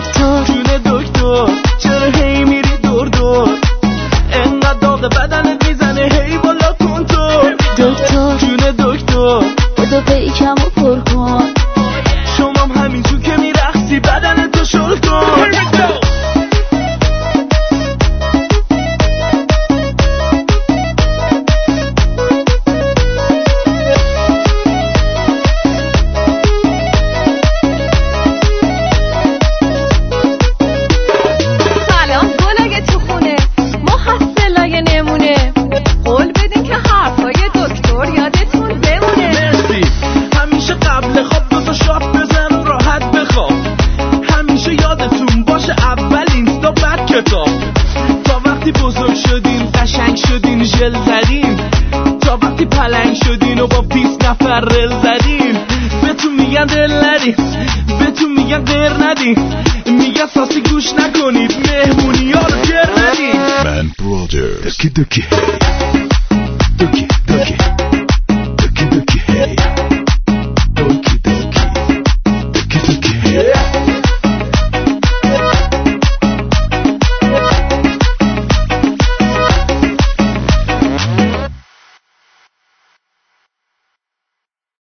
دکتر جون دکتر چرا هی میری دور دور انقدر داغ بدنت میزنه هی بالا کنتور دکتر جون دکتر بودو پیکم و پر کن شمام همینجور که میرخصی بدنتو شل کن تا وقتی بزرگ شدین قشنگ شدین ژل زدین تا وقتی پلنگ شدین و با 20 نفر رل زدین بهتون میگن دل ندین بهتون میگن غیر ندین میگن ساسی گوش نکنید مهمونی ها رو گر ندین من برادر دوکی دوکی دوکی دوکی